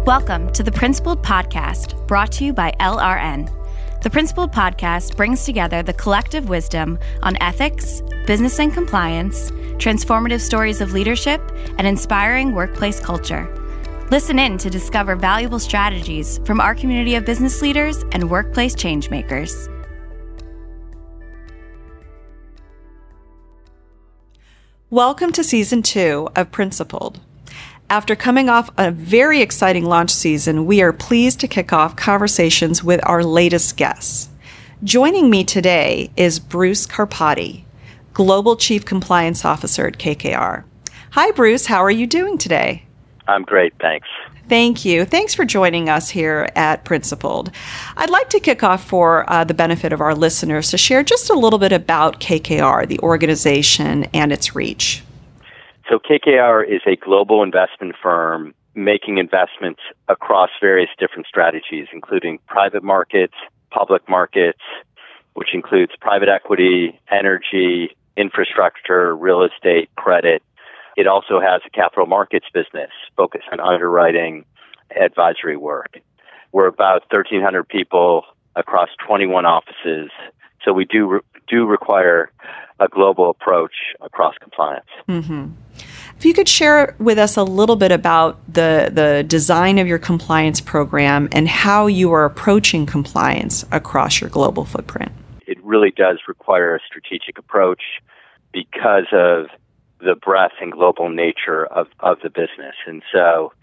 Welcome to the Principled Podcast, brought to you by LRN. The Principled Podcast brings together the collective wisdom on ethics, business and compliance, transformative stories of leadership, and inspiring workplace culture. Listen in to discover valuable strategies from our community of business leaders and workplace changemakers. Welcome to Season 2 of Principled. After coming off a very exciting launch season, we are pleased to kick off conversations with our latest guests. Joining me today is Bruce Carpati, Global Chief Compliance Officer at KKR. Hi, Bruce. How are you doing today? I'm great, thanks. Thank you. Thanks for joining us here at Principled. I'd like to kick off for the benefit of our listeners to share just a little bit about KKR, the organization, and its reach. So KKR is a global investment firm making investments across various different strategies, including private markets, public markets, which includes private equity, energy, infrastructure, real estate, credit. It also has a capital markets business focused on underwriting advisory work. We're about 1,300 people across 21 offices, so we do require a global approach across compliance. Mm-hmm. If you could share with us a little bit about the design of your compliance program and how you are approaching compliance across your global footprint. It really does require a strategic approach because of the breadth and global nature of the business. And so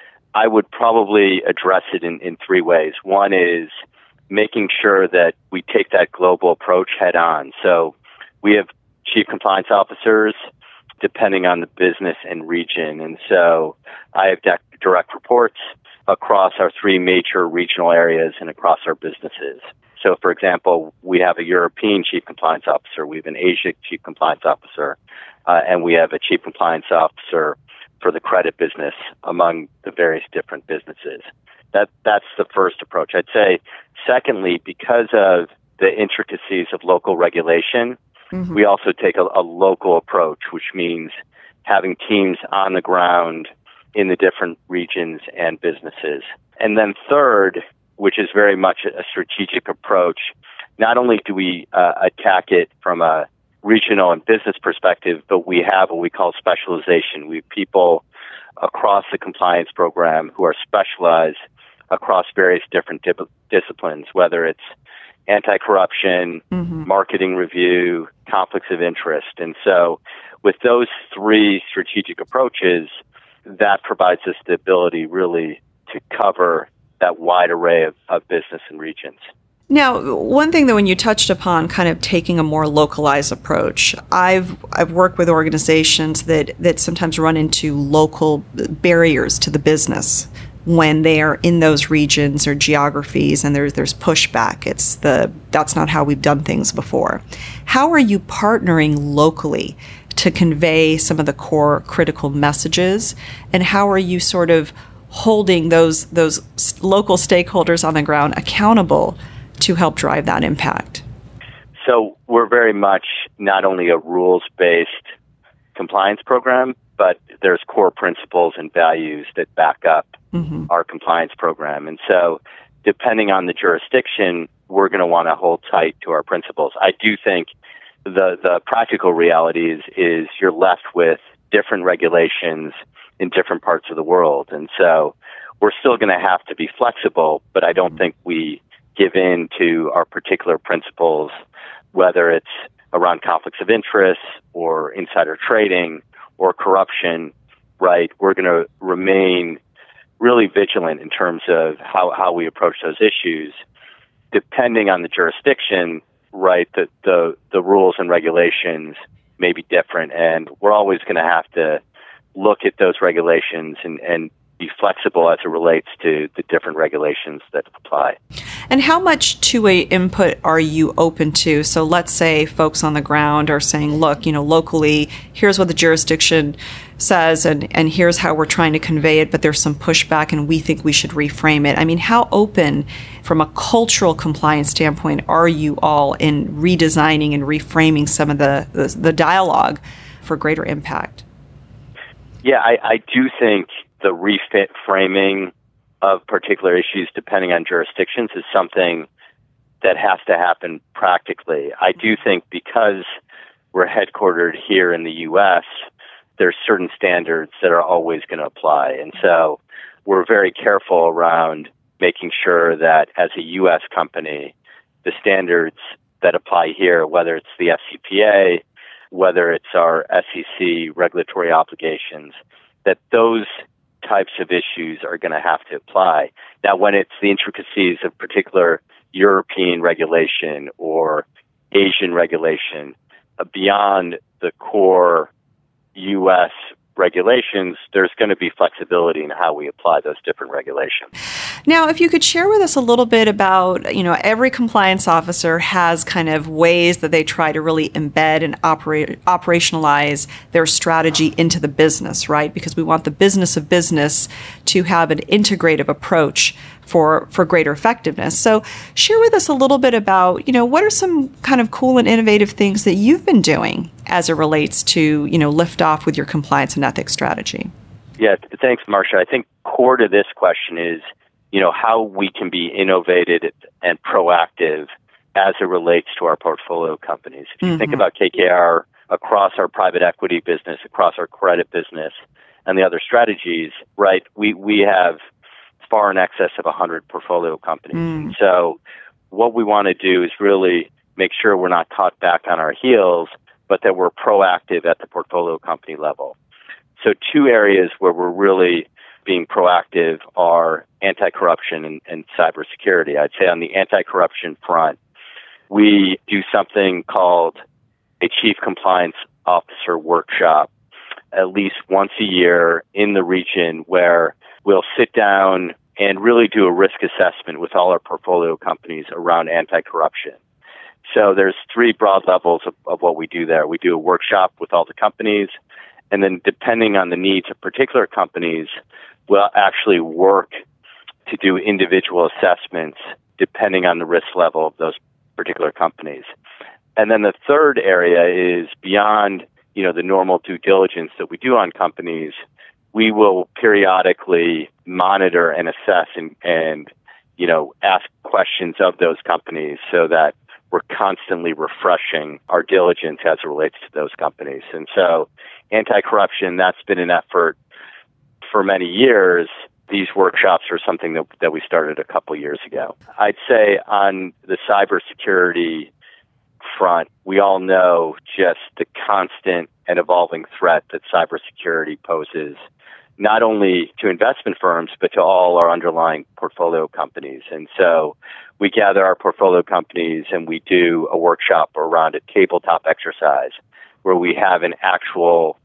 I would probably address it in three ways. One is making sure that we take that global approach head on. So we have chief compliance officers depending on the business and region. And so I have direct reports across our three major regional areas and across our businesses. So, for example, we have a European chief compliance officer, we have an Asia chief compliance officer, and we have a chief compliance officer for the credit business among the various different businesses. That's the first approach. I'd say, secondly, because of the intricacies of local regulation, we also take a local approach, which means having teams on the ground in the different regions and businesses. And then third, which is very much a strategic approach, not only do we attack it from a regional and business perspective, but we have what we call specialization. We have people across the compliance program who are specialized across various different disciplines, whether it's anti-corruption, marketing review, conflicts of interest. And so with those three strategic approaches, that provides us the ability really to cover that wide array of business and regions. Now, one thing that when you touched upon kind of taking a more localized approach, I've worked with organizations that sometimes run into local barriers to the business when they are in those regions or geographies and there's pushback. That's not how we've done things before. How are you partnering locally to convey some of the core critical messages, and how are you sort of holding those local stakeholders on the ground accountable to help drive that impact? So we're very much not only a rules-based compliance program, but there's core principles and values that back up our compliance program. And so depending on the jurisdiction, we're going to want to hold tight to our principles. I do think the practical reality is you're left with different regulations in different parts of the world. And so we're still going to have to be flexible, but I don't think we give in to our particular principles, whether it's around conflicts of interest or insider trading or corruption, right? We're going to remain really vigilant in terms of how we approach those issues. Depending on the jurisdiction, right, the rules and regulations may be different, and we're always going to have to look at those regulations and be flexible as it relates to the different regulations that apply. And how much two-way input are you open to? So let's say folks on the ground are saying, look, locally, here's what the jurisdiction says, and here's how we're trying to convey it, but there's some pushback and we think we should reframe it. I mean, how open from a cultural compliance standpoint are you all in redesigning and reframing some of the dialogue for greater impact? Yeah, I do think the reframing of particular issues depending on jurisdictions is something that has to happen practically. I do think because we're headquartered here in the U.S., there's certain standards that are always going to apply. And so we're very careful around making sure that as a U.S. company, the standards that apply here, whether it's the FCPA, whether it's our SEC regulatory obligations, that those types of issues are going to have to apply. Now, when it's the intricacies of particular European regulation or Asian regulation, beyond the core U.S. regulations, there's going to be flexibility in how we apply those different regulations. Now, if you could share with us a little bit about, every compliance officer has kind of ways that they try to really embed and operationalize their strategy into the business, right? Because we want the business of business to have an integrative approach for greater effectiveness. So share with us a little bit about, what are some kind of cool and innovative things that you've been doing as it relates to, lift off with your compliance and ethics strategy? Yeah, thanks, Marcia. I think core to this question is, how we can be innovative and proactive as it relates to our portfolio companies. If you think about KKR across our private equity business, across our credit business, and the other strategies, right, we have far in excess of 100 portfolio companies. And so what we want to do is really make sure we're not caught back on our heels, but that we're proactive at the portfolio company level. So two areas where we're really being proactive are anti-corruption and cybersecurity. I'd say on the anti-corruption front, we do something called a Chief Compliance Officer workshop at least once a year in the region where we'll sit down and really do a risk assessment with all our portfolio companies around anti-corruption. So there's three broad levels of what we do there. We do a workshop with all the companies, and then depending on the needs of particular companies, we'll actually work to do individual assessments depending on the risk level of those particular companies. And then the third area is beyond, the normal due diligence that we do on companies. We will periodically monitor and assess and ask questions of those companies so that we're constantly refreshing our diligence as it relates to those companies. And so anti-corruption, that's been an effort for many years. These workshops are something that we started a couple years ago. I'd say on the cybersecurity front, we all know just the constant and evolving threat that cybersecurity poses, not only to investment firms, but to all our underlying portfolio companies. And so we gather our portfolio companies and we do a workshop around a tabletop exercise where we have an actual,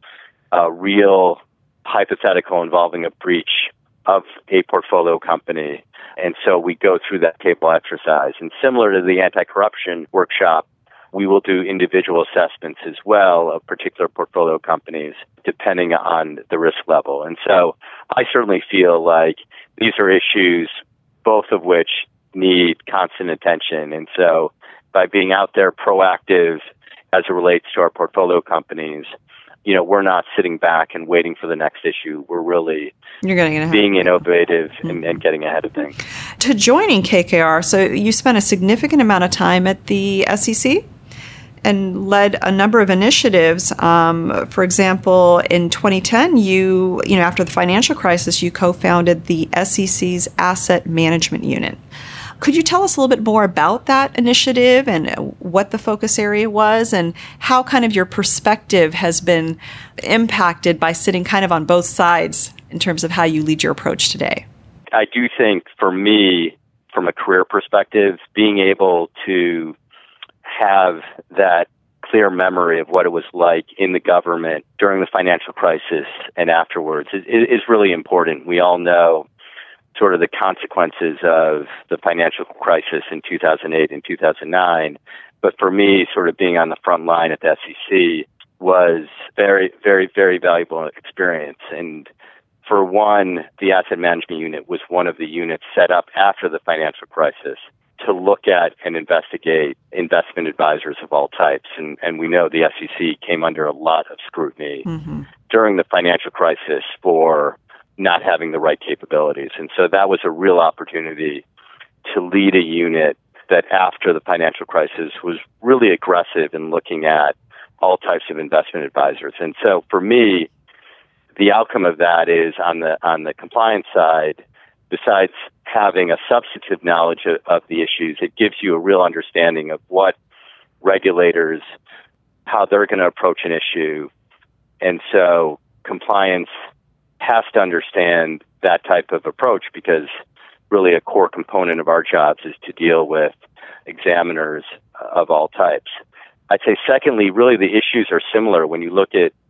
real hypothetical involving a breach of a portfolio company. And so we go through that table exercise. And similar to the anti-corruption workshop, we will do individual assessments as well of particular portfolio companies depending on the risk level. And so I certainly feel like these are issues, both of which need constant attention. And so by being out there proactive as it relates to our portfolio companies, we're not sitting back and waiting for the next issue. We're really being innovative and getting ahead of things. To joining KKR, so you spent a significant amount of time at the SEC and led a number of initiatives. For example, in 2010, you after the financial crisis, you co-founded the SEC's Asset Management Unit. Could you tell us a little bit more about that initiative and what the focus area was and how kind of your perspective has been impacted by sitting kind of on both sides in terms of how you lead your approach today? I do think for me, from a career perspective, being able to have that clear memory of what it was like in the government during the financial crisis and afterwards is really important. We all know sort of the consequences of the financial crisis in 2008 and 2009. But for me, sort of being on the front line at the SEC was very, very, very valuable experience. And for one, the Asset Management Unit was one of the units set up after the financial crisis to look at and investigate investment advisors of all types. And we know the SEC came under a lot of scrutiny during the financial crisis for not having the right capabilities. And so that was a real opportunity to lead a unit that after the financial crisis was really aggressive in looking at all types of investment advisors. And so for me, the outcome of that is on the compliance side, besides having a substantive knowledge of the issues, it gives you a real understanding of what regulators, how they're going to approach an issue. And so compliance has to understand that type of approach, because really a core component of our jobs is to deal with examiners of all types. I'd say secondly, really the issues are similar when you look at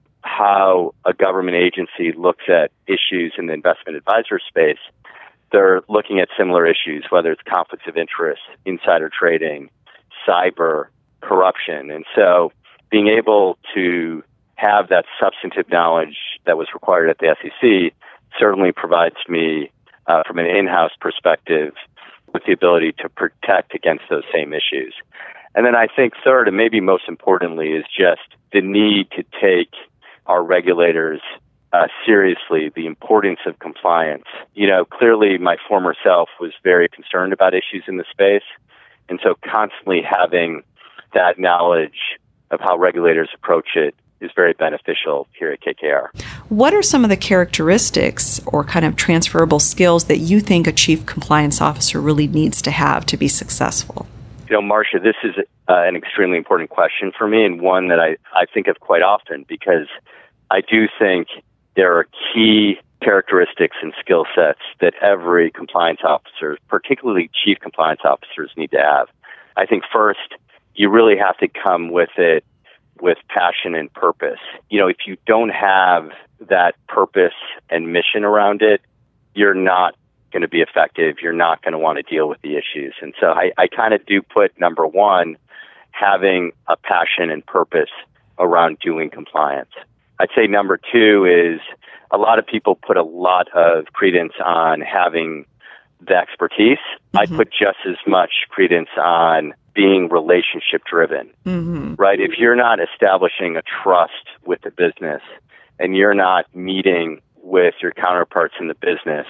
how a government agency looks at issues in the investment advisor space. They're looking at similar issues, whether it's conflicts of interest, insider trading, cyber, corruption. And so being able to have that substantive knowledge that was required at the SEC certainly provides me, from an in-house perspective, with the ability to protect against those same issues. And then I think third, and maybe most importantly, is just the need to take our regulators seriously, the importance of compliance. You know, clearly my former self was very concerned about issues in the space. And so constantly having that knowledge of how regulators approach it is very beneficial here at KKR. What are some of the characteristics or kind of transferable skills that you think a chief compliance officer really needs to have to be successful? You know, Marcia, this is an extremely important question for me, and one that I think of quite often, because I do think there are key characteristics and skill sets that every compliance officer, particularly chief compliance officers, need to have. I think first, you really have to come with it with passion and purpose. You know, if you don't have that purpose and mission around it, you're not going to be effective. You're not going to want to deal with the issues. And so I kind of do put number one, having a passion and purpose around doing compliance. I'd say number two is a lot of people put a lot of credence on having the expertise. Mm-hmm. I put just as much credence on being relationship driven, right? If you're not establishing a trust with the business and you're not meeting with your counterparts in the business,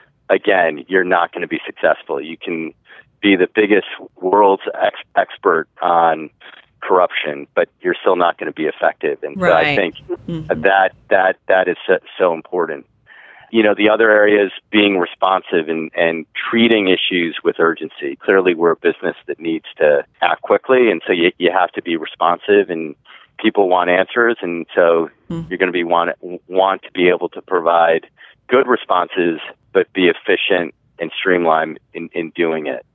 again, you're not going to be successful. You can be the biggest world's expert on corruption, but you're still not going to be effective. And so I think that is so important. You know, the other area is being responsive and treating issues with urgency. Clearly, we're a business that needs to act quickly, and so you have to be responsive, and people want answers, and so you're going to be want to be able to provide good responses, but be efficient and streamlined in doing it.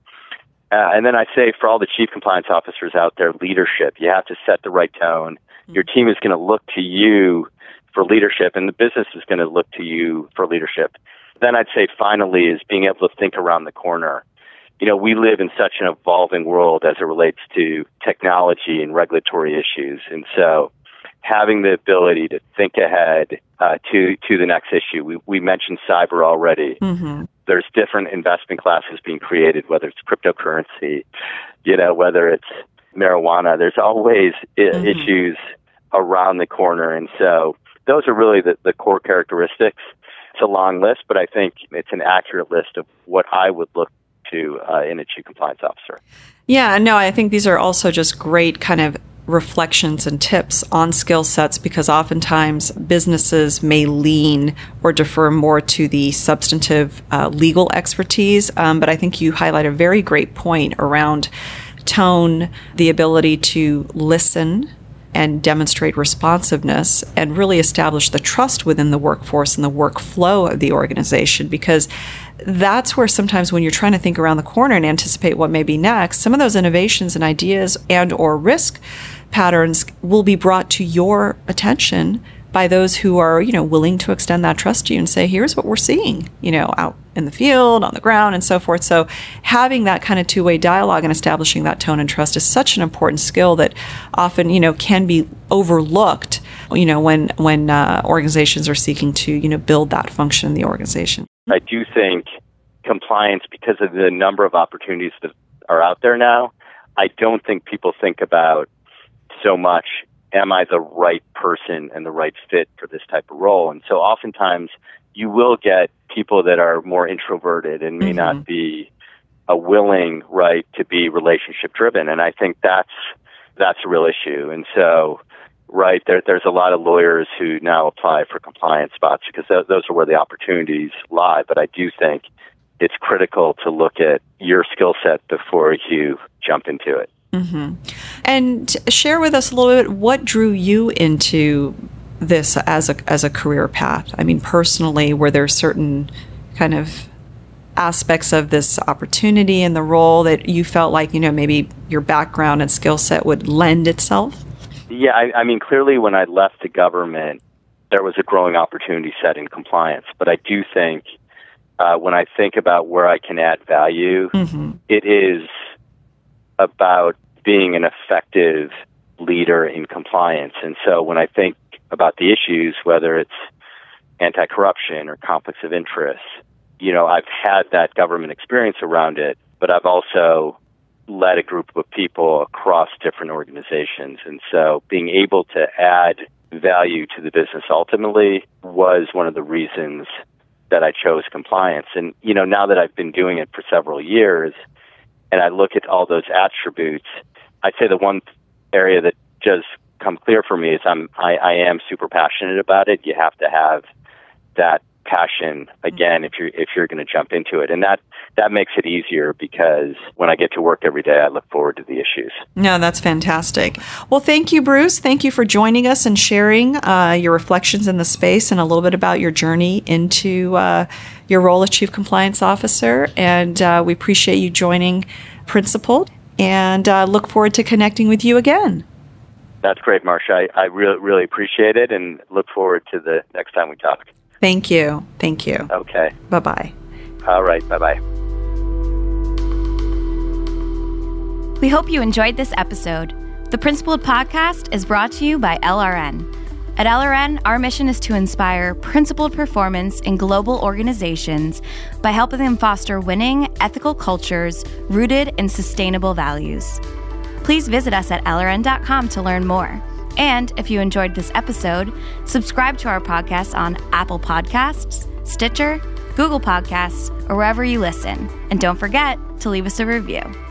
And then I say for all the chief compliance officers out there, leadership. You have to set the right tone. Your team is going to look to you for leadership, and the business is going to look to you for leadership. Then I'd say finally is being able to think around the corner. You know, we live in such an evolving world as it relates to technology and regulatory issues. And so having the ability to think ahead to the next issue. We mentioned cyber already. There's different investment classes being created, whether it's cryptocurrency, you know, whether it's marijuana. There's always issues around the corner. And so those are really the core characteristics. It's a long list, but I think it's an accurate list of what I would look to in a chief compliance officer. Yeah, no, I think these are also just great kind of reflections and tips on skill sets, because oftentimes businesses may lean or defer more to the substantive legal expertise. But I think you highlight a very great point around tone, the ability to listen and demonstrate responsiveness and really establish the trust within the workforce and the workflow of the organization, because that's where sometimes when you're trying to think around the corner and anticipate what may be next, some of those innovations and ideas and or risk patterns will be brought to your attention by those who are, you know, willing to extend that trust to you and say, here's what we're seeing, you know, out in the field, on the ground, and so forth. So having that kind of two-way dialogue and establishing that tone and trust is such an important skill that often, you know, can be overlooked, you know, when organizations are seeking to, you know, build that function in the organization. I do think compliance, because of the number of opportunities that are out there now, I don't think people think about so much, am I the right person and the right fit for this type of role? And so oftentimes you will get people that are more introverted and may not be willing, right, to be relationship driven. And I think that's a real issue. And so, right, there's a lot of lawyers who now apply for compliance spots because those are where the opportunities lie. But I do think it's critical to look at your skill set before you jump into it. Mm-hmm. And share with us a little bit, what drew you into this as a career path? I mean, personally, were there certain kind of aspects of this opportunity and the role that you felt like, maybe your background and skill set would lend itself? Yeah, I mean, clearly when I left the government, there was a growing opportunity set in compliance. But I do think when I think about where I can add value, it is about being an effective leader in compliance. And so when I think about the issues, whether it's anti-corruption or conflicts of interest, I've had that government experience around it, but I've also led a group of people across different organizations. And so being able to add value to the business ultimately was one of the reasons that I chose compliance. And, now that I've been doing it for several years and I look at all those attributes, I'd say the one area that just come clear for me is I am super passionate about it. You have to have that passion again if you're going to jump into it, and that makes it easier because when I get to work every day, I look forward to the issues. No, that's fantastic. Well, thank you, Bruce. Thank you for joining us and sharing your reflections in the space and a little bit about your journey into your role as Chief Compliance Officer. And we appreciate you joining Principled, and look forward to connecting with you again. That's great, Marcia. I really, really appreciate it and look forward to the next time we talk. Thank you. Thank you. Okay. Bye-bye. All right. Bye-bye. We hope you enjoyed this episode. The Principled Podcast is brought to you by LRN. At LRN, our mission is to inspire principled performance in global organizations by helping them foster winning, ethical cultures rooted in sustainable values. Please visit us at LRN.com to learn more. And if you enjoyed this episode, subscribe to our podcast on Apple Podcasts, Stitcher, Google Podcasts, or wherever you listen. And don't forget to leave us a review.